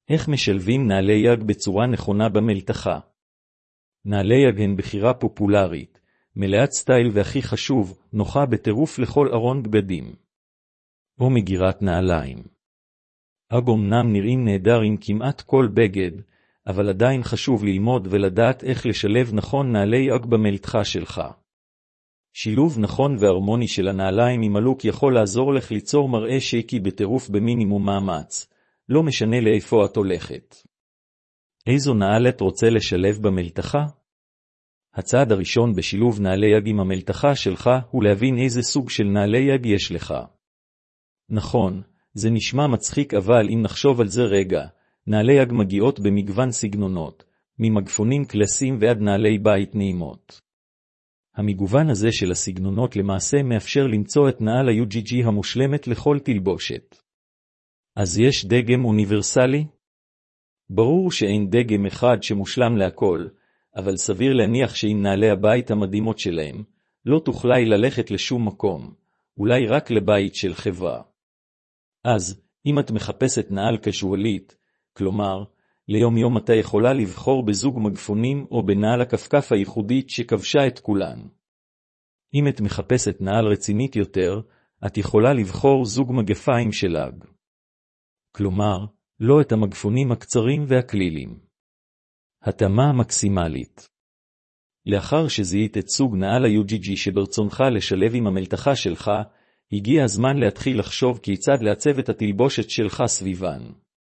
איך משלבים נעלי יג בצורה נכונה במלתחה? נעלי יג הן בחירה פופולרית, מלאת סטייל והכי חשוב, נוחה בטירוף לכל ארון בגדים. או מגירת נעליים. אג אמנם נראים נהדר עם כמעט כל בגד, אבל עדיין חשוב ללמוד ולדעת איך לשלב נכון נעלי אג במלתחה שלך. שילוב נכון והרמוני של הנעליים עם הלוק יכול לעזור לך ליצור מראה שייקי בטירוף במינימום מאמץ, לא משנה לאיפה את הולכת. איזו נעל את רוצה לשלב במלתחה? הצעד הראשון בשילוב נעלי יג עם המלתחה שלך הוא להבין איזה סוג של נעלי יג יש לך. נכון, זה נשמע מצחיק אבל אם נחשוב על זה רגע, נעלי יג מגיעות במגוון סגנונות, ממגפונים קלאסיים ועד נעלי בית נעימות. המגוון הזה של הסגנונות למעשה מאפשר למצוא את נעל ה-UGG המושלמת לכל תלבושת. אז יש דגם אוניברסלי? ברור שאין דגם אחד שמושלם להכל, אבל סביר להניח שעם נעלי הבית המדהימות שלהם, לא תוכלי ללכת לשום מקום, אולי רק לבית של חברה. אז, אם את מחפשת נעל קזואלית, כלומר, ליום יום אתה יכולה לבחור בזוג מגפונים או בנעל הכפכף הייחודית שכבשה את כולן. אם את מחפשת נעל רצינית יותר, את יכולה לבחור זוג מגפיים של אג. כלומר, לא את המגפונים הקצרים והכלילים. התאמה מקסימלית. לאחר שזיהית את סוג נעל ה-UGG שברצונך לשלב עם המלתחה שלך, הגיע הזמן להתחיל לחשוב כיצד לעצב את התלבושת שלך סביבן.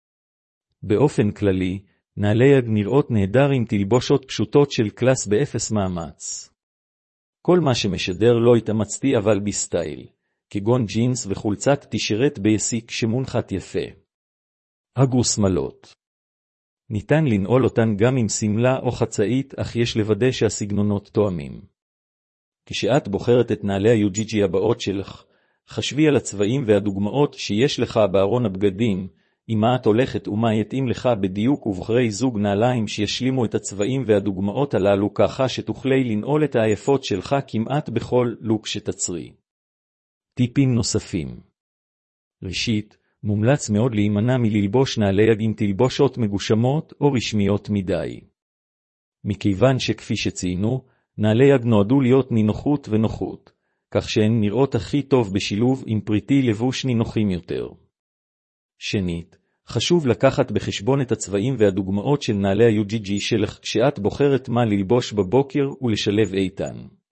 באופן כללי, נעלי יג נראות נהדר עם תלבושות פשוטות של קלאס באפס מאמץ. כל מה שמשדר לא התאמצתי אבל בסטייל, כגון ג'ינס וחולצת טישרט בייסיק שמונחת יפה. אג ושמלות. ניתן לנעול אותן גם עם סמלה או חצאית, אך יש לוודא שהסגנונות תואמים. כשאת בוחרת את נעלי ה-UGG הבאות שלך, חשבי על הצבעים והדוגמאות שיש לך בארון הבגדים, עם מה את הולכת ומה יתאים לך בדיוק ובחרי זוג נעליים שישלימו את הצבעים והדוגמאות הללו ככה שתוכלי לנעול את העייפות שלך כמעט בכל לוק שתצרי. טיפים נוספים. ראשית, מומלץ מאוד להימנע מללבוש נעלי יג עם תלבושות מגושמות או רשמיות מדי. מכיוון שכפי שציינו, נעלי יג נועדו להיות נינוחות ונוחות, כך שהן נראות הכי טוב בשילוב עם פריטי לבוש נינוחים יותר. שנית, חשוב לקחת בחשבון את הצבעים והדוגמאות של נעלי ה-UGG שלך כשאת בוחרת מה ללבוש בבוקר ולשלב איתן.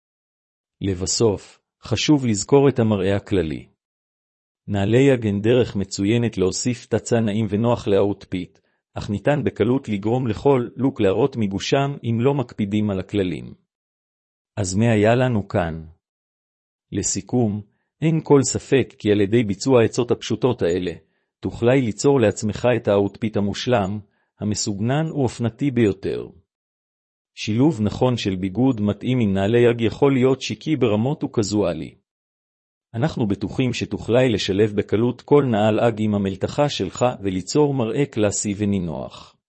לבסוף, חשוב לזכור את המראה הכללי. נעלי יג הן דרך מצוינת להוסיף תצא נעים ונוח לאוטפיט, אך ניתן בקלות לגרום לכל לוק להראות מגושם אם לא מקפידים על הכללים. אז מה היה לנו כאן? לסיכום, אין כל ספק כי על ידי ביצוע העצות הפשוטות האלה, תוכלי ליצור לעצמך את האוטפיט המושלם, המסוגנן ואופנתי ביותר. שילוב נכון של ביגוד מתאים עם נעלי יג יכול להיות שיקי ברמות וקזואלי. אנחנו בטוחים שתוכלי לשלב בקלות כל נעל אג עם המלתחה שלך וליצור מראה קלאסי ונינוח.